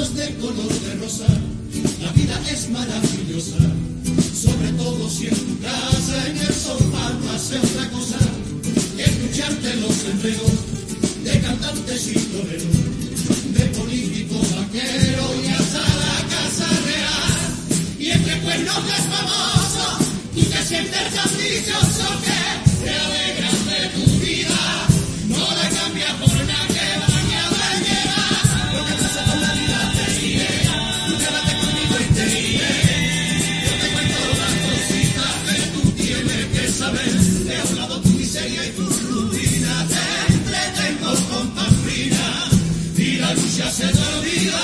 todas de color de rosa. La vida es maravillosa, sobre todo si en tu casa en el sofá no hace otra cosa que escucharte los enredos de cantantes y toreros, de políticos, vaqueros y hasta la casa real. Y entre cuernos de famoso, tú te sientes tan dichoso que te alegras de tu vida, no la cambias por nada que vaya a llegar. Lo que pasa con la vida te diré, tú quédate conmigo y te diré. Yo te cuento las cositas que tú tienes que saber. Te he hablado tu miseria y tu ruina, te entretengo con pamplina y la lucha se te olvida.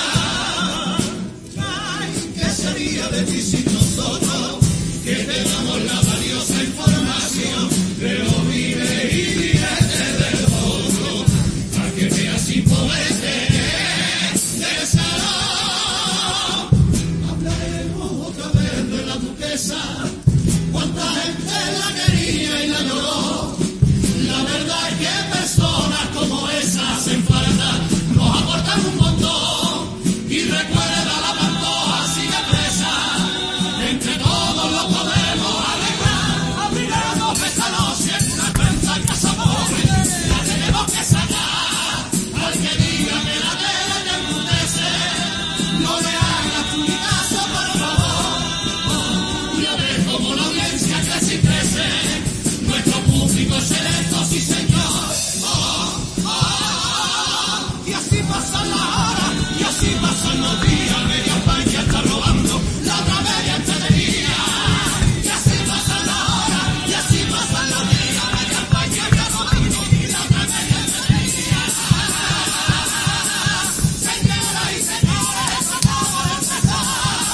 Ay, ¿qué sería de ti sin nosotros? Que te damos la valiosa información, pero vive y vívete del otro, a que veas imponente del salón. Hablaremos otra vez de la duquesa, cuánta gente la quería y la lloró. La verdad es que personas como esas en falta nos aportan un montón. Y recuerda, la Pantoja sigue presa, entre todos lo podemos arreglar. Abriremos esta noche en una cuenta en Casa Pobre, la tenemos que sacar. Al que diga que la tele te embrutece, no le hagas tu ni caso, por favor. Ya ves como la audiencia crece y crece, nuestro público es selecto, sí señor. Y así pasan las horas, y así pasan los días, media España está robando la otra media entretenida. Y así pasan las horas, y así pasan los días, media España está robando la otra media entretenida. Señoras y señores, acabo de empezar.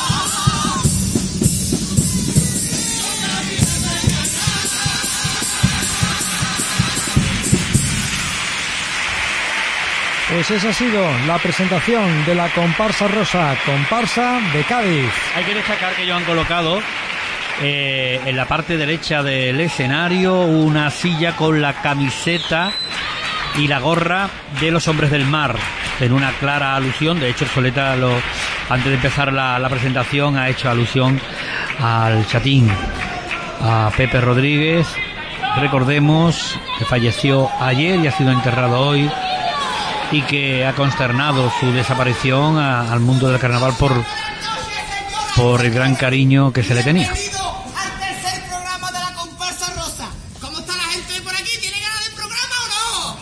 Pues esa ha sido la presentación de la comparsa rosa, comparsa de Cádiz. Hay que destacar que ellos han colocado en la parte derecha del escenario una silla con la camiseta y la gorra de los Hombres del Mar, en una clara alusión. De hecho, el Soleta, antes de empezar la presentación, ha hecho alusión al Chatín, a Pepe Rodríguez. Recordemos que falleció ayer y ha sido enterrado hoy, y que ha consternado su desaparición al mundo del carnaval por el gran cariño que se le tenía. Bienvenido al tercer programa de la comparsa rosa. ¿Cómo está la gente por aquí? ¿Tiene ganas del programa o no?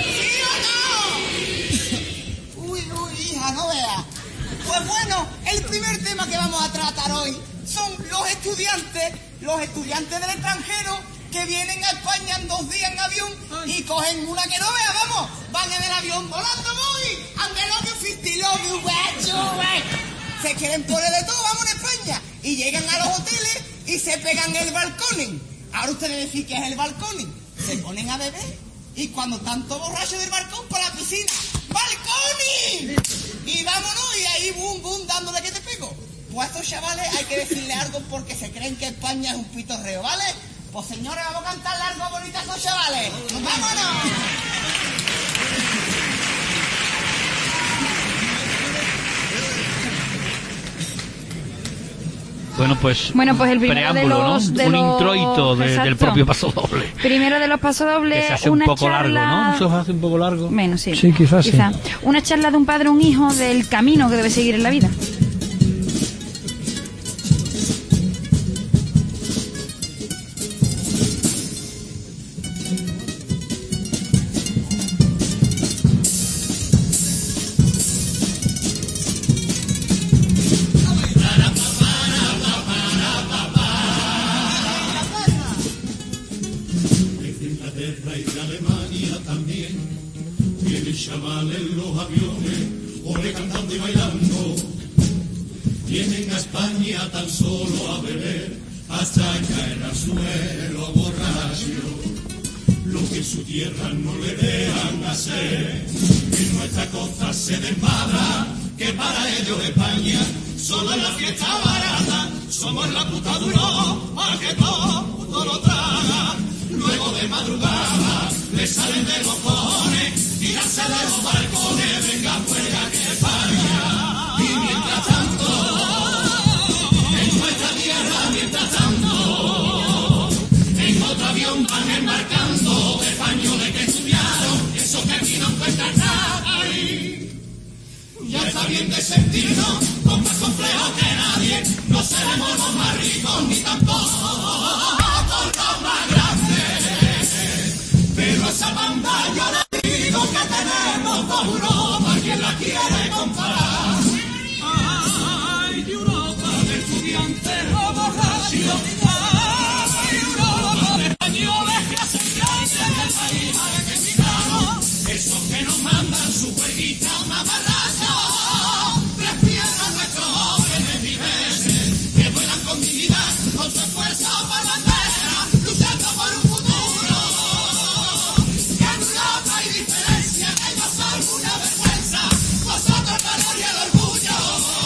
¿Sí o no? Uy, hija, no veas. Pues bueno, el primer tema que vamos a tratar hoy son los estudiantes del extranjero que vienen a España en 2 días en avión y cogen una que no vea, vamos, van en el avión volando muy, and I love you 50, love you, se quieren poner de todo, vamos en España, y llegan a los hoteles y se pegan el balconing. Ahora ustedes decís que es el balconing, se ponen a beber y cuando están todos borrachos del balcón para la piscina, ¡balconing! Y vámonos, y ahí boom, boom, dándole que te pego. Pues a estos chavales hay que decirle algo porque se creen que España es un pitorreo, ¿vale? Pues señores, vamos a cantar algo bonito a estos chavales. ¡Vámonos! Bueno, pues el primero preámbulo, de los, ¿no? de Un los, introito del propio paso doble. Primero de los pasodobles, Que se hace un una poco charla... largo, ¿no? Eso se hace un poco largo. Menos, sí. Sí, quizás sí. Una charla de un padre a un hijo del camino que debe seguir en la vida. Chavales en los aviones, ole cantando y bailando, vienen a España tan solo a beber, hasta caer al suelo borracho. Lo que en su tierra no le dejan hacer, en nuestra costa se desmadra, que para ellos España solo es la fiesta barata, somos la puta duro, a que todo lo traga. Luego de madrugada le salen de los cojones, tirarse de los balcones, venga fuera que España. bien de sentirnos con más complejo que nadie. No seremos los más ricos ni tampoco los más grandes. Pero esa banda yo le digo que tenemos por Europa, quien la quiere comparar. Ay, de Europa, de estudiantes borrachos. Ay, Europa, de españoles que hacen grande del país argentino. Esos que nos mandan su jueguita mamarracho. Prefieren nuestros jóvenes vives, que vuelan con dignidad, con su esfuerzo por bandera, luchando por un futuro. Que en Europa hay diferencia, que ellos son una vergüenza, vosotros la gloria y el orgullo.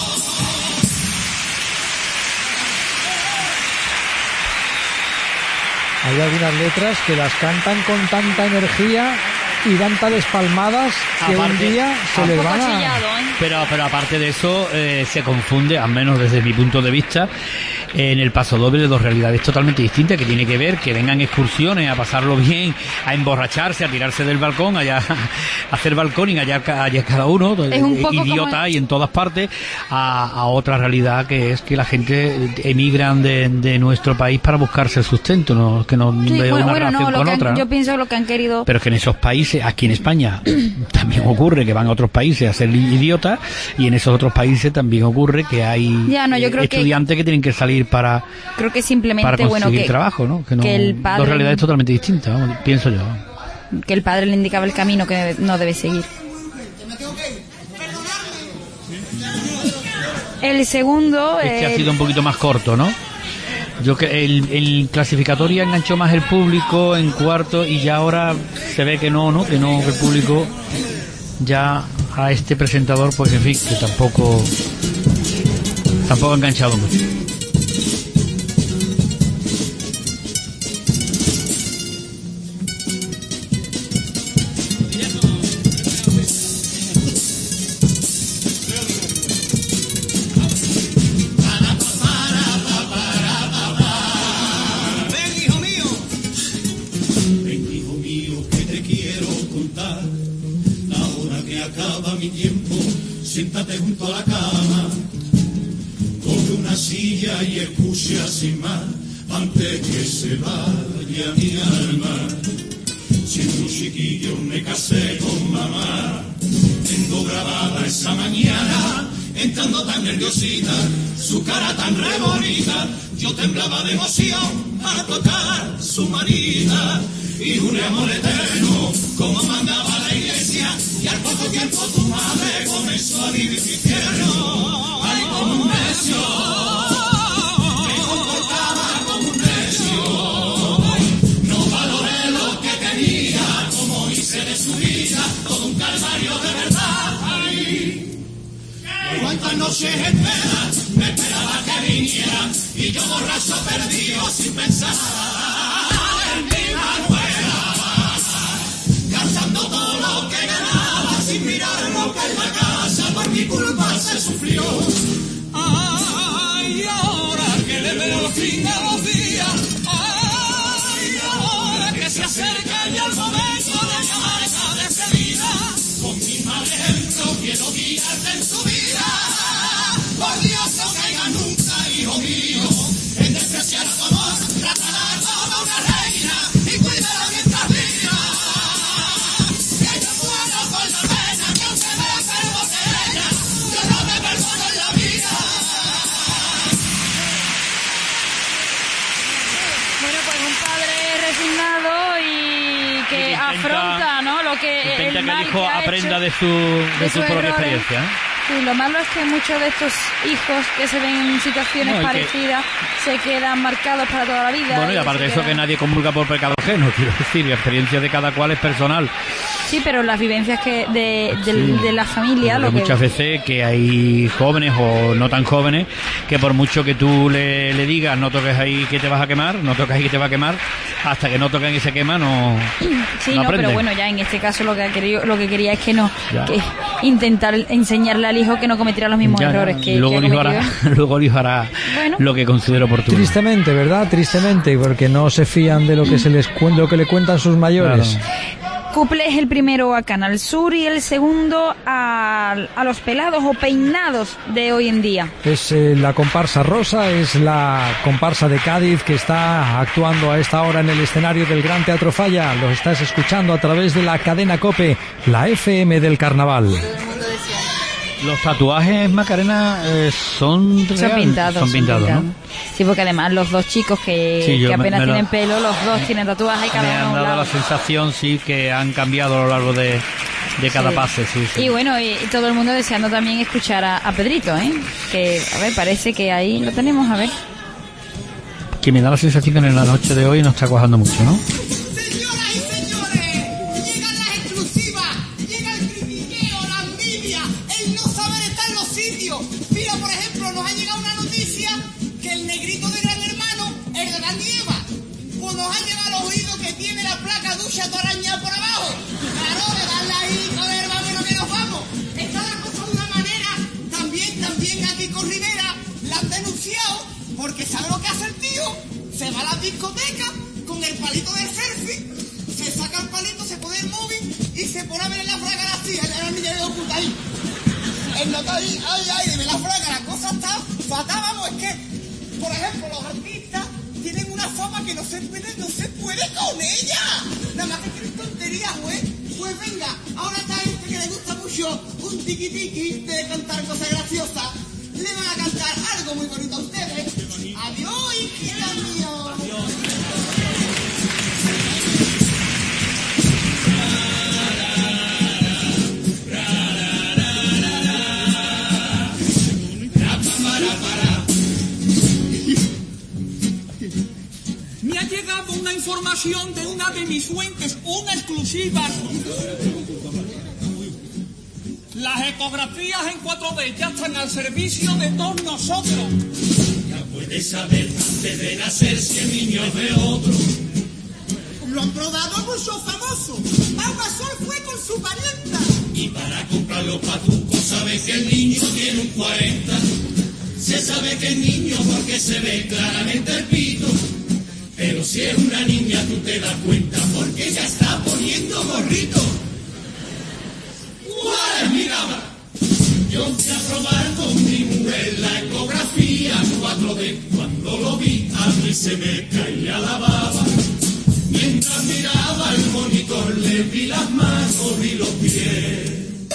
Hay algunas letras que las cantan con tanta energía y dan tales palmadas que un Aparte- día se les van a... chillado, ¿eh? Pero aparte de eso, se confunde, al menos desde mi punto de vista, en el paso doble de dos realidades totalmente distintas, que tiene que ver que vengan excursiones a pasarlo bien, a emborracharse, a tirarse del balcón, allá a hacer balconing, allá cada uno, Es un poco idiota como- y en todas partes, a otra realidad que es que la gente emigran de nuestro país para buscarse el sustento, ¿no? Que no Sí, veo una bueno, relación no, lo con que otra, ¿no? yo pienso lo que han querido... Pero es que en esos países, aquí en España, también ocurre que van a otros países a ser idiotas, y en esos otros países también ocurre que hay Ya, no, yo creo que- estudiantes que tienen que salir para Creo que simplemente, conseguir bueno, que, trabajo, ¿no? Que no, que el padre- dos realidades totalmente distintas, vamos, pienso yo. que el padre le indicaba el camino que no debe seguir. El segundo... Este ha sido un poquito más corto, ¿no? Yo que el clasificatoria enganchó más el público en cuarto, y ya ahora se ve que no, que el público ya a este presentador, pues en fin, que tampoco ha enganchado mucho. Ven, hijo mío. Ven, hijo mío, que te quiero contar. Ahora que acaba mi tiempo, siéntate junto a la cama. Coge una silla y escucha sin más, antes que se vaya mi alma. Siendo un chiquillo me casé con mamá. Tengo grabada esa mañana, entrando tan nerviosita, su cara tan re bonita. Yo temblaba de emoción al tocar su manita. Y un amor eterno, como mandaba la iglesia. Y al poco tiempo tu madre comenzó a vivir su infierno. Ay, como un necio, me comportaba como un necio. No valoré lo que tenía, como hice de su vida todo un calvario de verdad. Ay, cuántas noches enteras me esperaba que viniera, y yo borracho perdido sin pensar en mi Manuela, gastando todo lo que ganaba sin mirar lo que en la casa por mi culpa se sufrió. Ay, ahora que le veo el fin a los días, ay, ahora que se acerca ya el momento de llamar esa despedida, con mi mal ejemplo quiero guiarte en tu vida. Por Dios, no caiga nunca, hijo mío, en despreciar tu amor, trátala como una reina y cuídala mientras viva. Que yo muera por la pena que usted me enfermo de ella, yo no me perdono en la vida. Bueno, pues un padre resignado y que Y que intenta- afronta, ¿no? Lo que Intenta el que mal el hijo que ha aprenda hecho, de su sus propia errores. experiencia, ¿eh? Sí, lo malo es que muchos de estos hijos que se ven en situaciones No, y que- parecidas se quedan marcados para toda la vida. Bueno, y aparte de eso, que nadie comulga por pecado ajeno, quiero decir, la experiencia de cada cual es personal. Sí, pero las vivencias que de la familia, Porque lo que... muchas veces que hay jóvenes o no tan jóvenes que por mucho que tú le digas no toques ahí que te vas a quemar, no toques ahí que te va a quemar, hasta que no toquen y se quema no Sí, no no, pero aprenden. bueno, ya en este caso lo que quería es que no, Ya. que intentar enseñarle al hijo que no cometiera los mismos Ya, ya. errores que, Y luego que el ha hijo cometido. hará, luego el hijo hará Bueno. lo que considere oportuno. Tristemente, ¿verdad? Tristemente, porque no se fían de lo que se les lo que le cuentan sus mayores. Claro. cuplés, el primero a Canal Sur y el segundo a los pelados o peinados de hoy en día. Es la comparsa rosa, es la comparsa de Cádiz que está actuando a esta hora en el escenario del Gran Teatro Falla. Los estás escuchando a través de la cadena COPE, la FM del Carnaval. Los tatuajes, Macarena, son pintados, ¿no? Sí, porque además los dos chicos que apenas tienen pelo, los dos tienen tatuajes y cada me han uno dado la sensación, sí, que han cambiado a lo largo de cada pase, sí. Y bueno, y todo el mundo deseando también escuchar a Pedrito, que, a ver, parece que ahí lo tenemos, a ver. Que me da la sensación que en la noche de hoy no está cuajando mucho, ¿no? Señoras y señores, llegan las exclusivas, llega el critiqueo, la envidia, el no saber estar en los sitios. Mira, por ejemplo, nos ha llegado una noticia que el negrito de Gran Hermano, el de la nieva, pues nos ha llegado al oído que tiene la placa ducha toraña por abajo. Claro, le dan la ahí, joder, vámonos que nos vamos. Está la cosa de una manera, también aquí con Rivera la han denunciado, porque ¿sabe lo que hace el tío? Se va a la discoteca con el palito del selfie, se saca el palito, se pone el móvil y se pone a ver la fraga así, el niño de puta ahí. El nota ahí, ay, de la fraga, la cosa está fatal, vamos, es que, por ejemplo, los artistas tienen una fama que no se puede con ella. Nada más que tienen tonterías, güey. Pues venga, ahora está gente que le gusta mucho un tiki-tiki de cantar cosas graciosas. Le van a cantar algo muy bonito a ustedes. Adiós, hijita mío. Adiós. Me ha llegado una información de una de mis fuentes, una exclusiva. Las ecografías en 4D ya están al servicio de todos nosotros. Ya puedes saber antes de nacer si el niño es de otro. Lo han probado muchos famosos. Pau Gasol fue con su parienta. Y para comprar los patucos sabes que el niño tiene un 40. Se sabe que es niño porque se ve claramente el pito. Pero si es una niña tú te das cuenta porque ella está poniendo gorrito. ¿Cuál es mi cámara? Yo fui a probar con mi mujer la ecografía 4D. Cuando lo vi a mí se me caía la baba. Mientras miraba el monitor le vi las manos y los pies.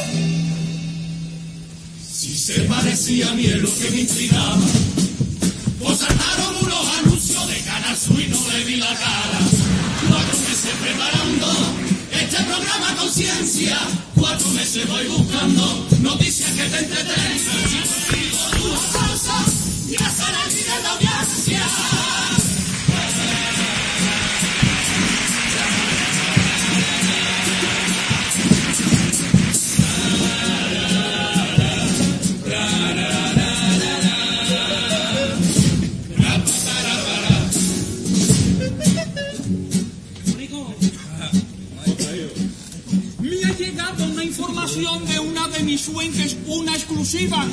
Si se parecía a mí es lo que me intrigaba. Pues saltaron unos anuncios de Canal Sur y no le vi la cara. 4 meses preparando este programa Conciencia. 4 meses voy buscando noticias que te entretengan. Si consigo tus aplausos, ya será el líder de la audiencia. Me ha llegado una información de una de mis fuentes, una exclusiva.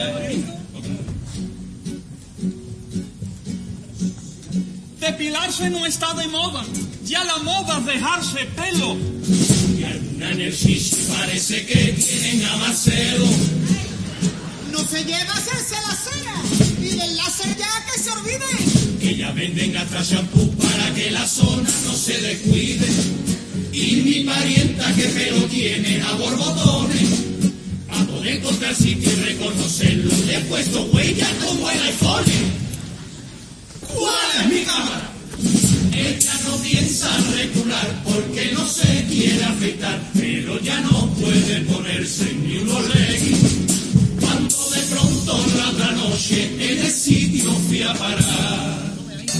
Depilarse no está de moda. Ya la moda es dejarse pelo. Y alguna en el shishi parece que tienen a Marcelo. No se lleva a hacerse la cena. Y del láser ya que se olvide. Que ya venden hasta shampoo para que la zona no se descuide. Y mi parienta que pelo tiene a borbotones. A poder encontrar sitio y reconocerlo le he puesto huella como el iPhone. ¿Cuál es mi cámara? Ella no piensa recular porque no se quiere afeitar, pero ya no puede ponerse ni unos leggings. Cuando de pronto la otra noche en el sitio fui a parar.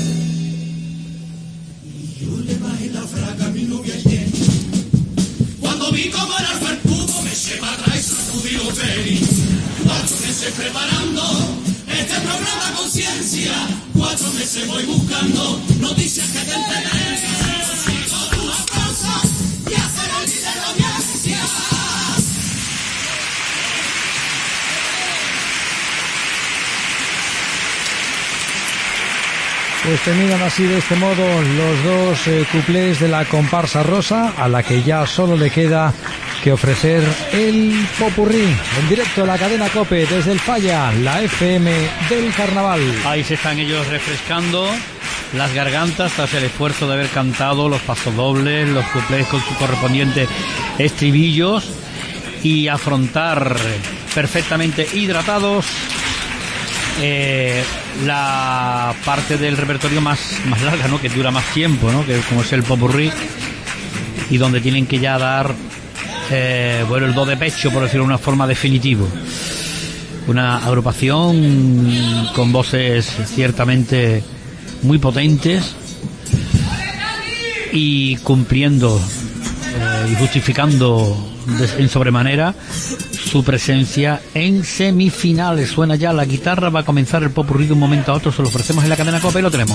Y yo le bajé la fraga a mi novia ayer. Cuando vi cómo era el perfumo me eché para atrás y sacudí los tenis. 4 meses preparando este programa Conciencia. 4 meses voy buscando noticias que te entretengan. Consigo tu aplauso y hacer el líder de la audiencia. Pues terminan así de este modo los dos cuplés de la comparsa rosa, a la que ya solo le queda que ofrecer el popurrí en directo a la cadena COPE desde el Falla, la FM del Carnaval. Ahí se están ellos refrescando las gargantas tras el esfuerzo de haber cantado los pasodobles, los cuplés con sus correspondientes estribillos y afrontar perfectamente hidratados la parte del repertorio más larga, ¿no? Que dura más tiempo, ¿no? Que como es el popurrí, y donde tienen que ya dar el do de pecho, por decirlo de una forma, definitivo. Una agrupación con voces ciertamente muy potentes y cumpliendo y justificando en sobremanera su presencia en semifinales. Suena ya la guitarra, va a comenzar el popurrí de un momento a otro, se lo ofrecemos en la cadena COPE y lo tenemos.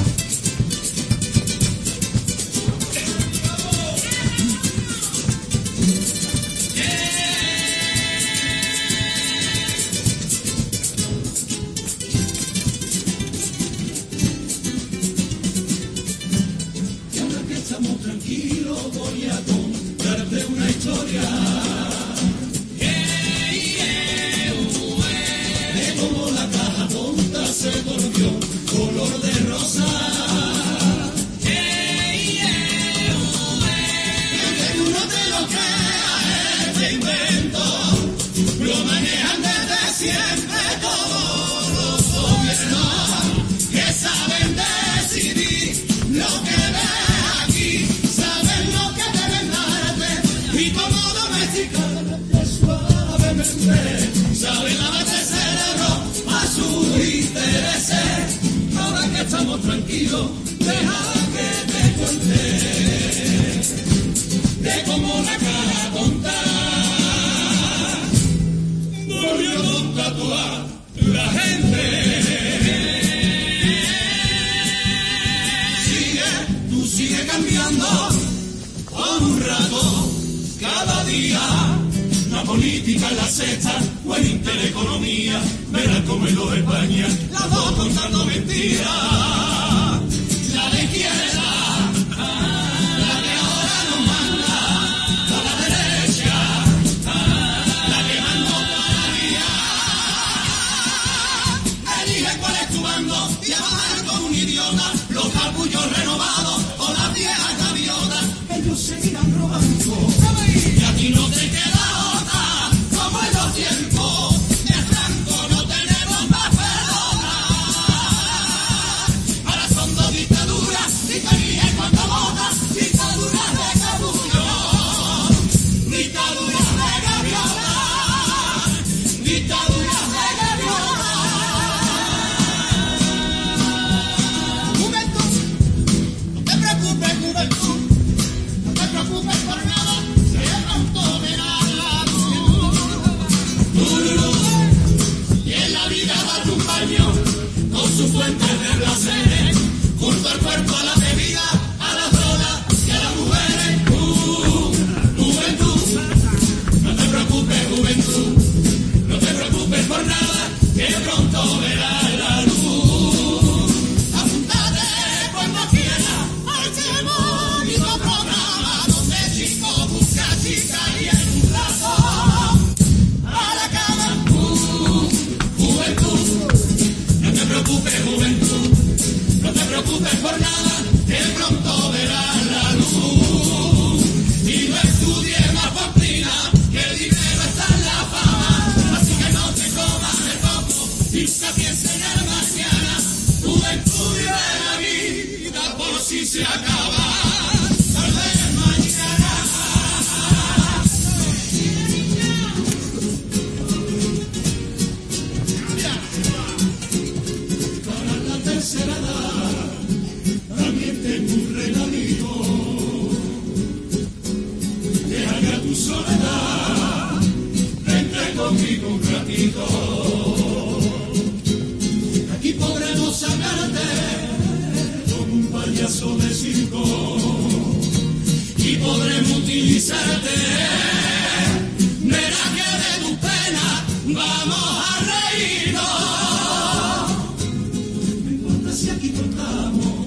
Vamos a reírnos. Me importa si aquí contamos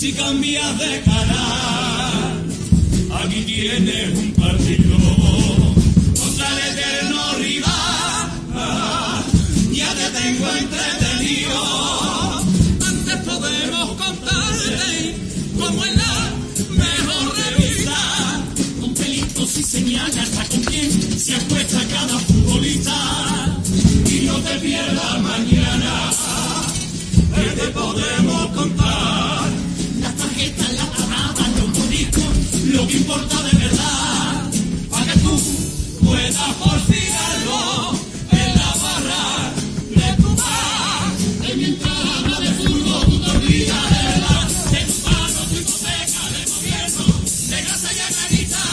si cambias de canal. Aquí tienes un partido contra el eterno rival. Ya te tengo entretenido. Antes podemos contarte como en la mejor revista, con pelitos y señales hasta con quién se acuesta cada futbolista. Y no te pierdas mañana, que te podemos contar las tarjetas, las paradas, los moriscos, lo que importa de verdad, para que tú puedas por fin algo en la barra de tu bar. Que mientras habla de fútbol tú te olvidas de verdad, de tu mano, tu hipoteca, del gobierno, de grasa y añadita.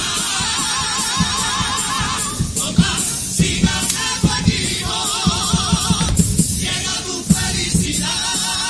Total, sigas a tu equipo, llega tu felicidad.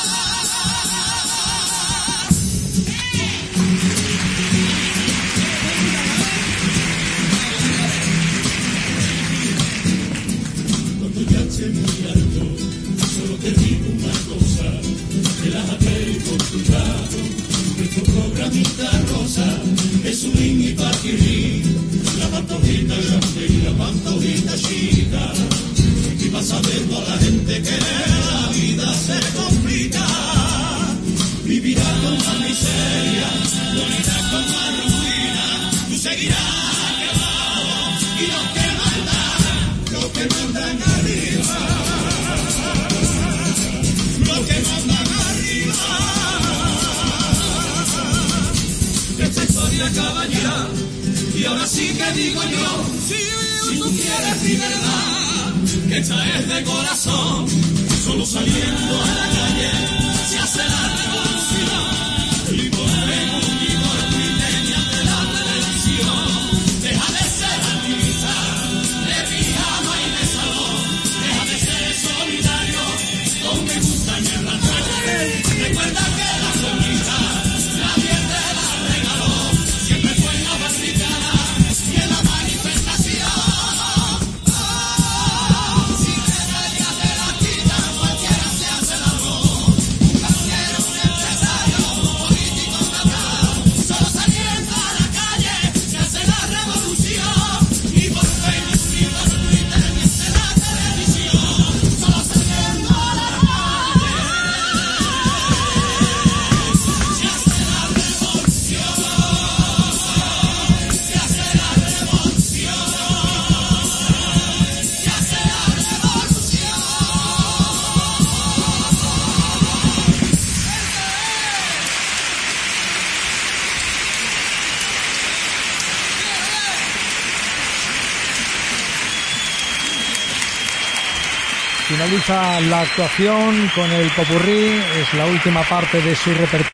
Cuando ya esté muy alto, solo te digo una cosa, relájate y con cuidado, nuestro programita rosa es un ring y paquirín, la pantojita grande y la pantojita chica, y vas sabiendo a la gente que la vida se complica, vivirá con más miseria, morirá con más ruina, tú seguirás quebrado y los que mandan arriba, los que mandan arriba. Esta historia acaba ya, y ahora sí que digo yo, si tú quieres mi verdad, que esta es de corazón, solo saliendo a la calle se hace la revolución. Y volvemos unidos en milenias de la televisión, deja de ser artista, de pijama y de salón, deja de ser solidario, con me gusta y el ranchaje. Recuerda que la comida nadie te la regaló, siempre fue en la barricada y en la manifestación. Si te darías de la quita, cualquiera se hace el amor, un caballero, un empresario, político, un cabrón, solo saliendo a la calle se hace la revolución. Y por Facebook, y por Twitter, y en la televisión, solo saliendo a la calle se hace la revolución, se hace la revolución, se hace la revolución. Finaliza la actuación con el popurrí, es la última parte de su repertorio.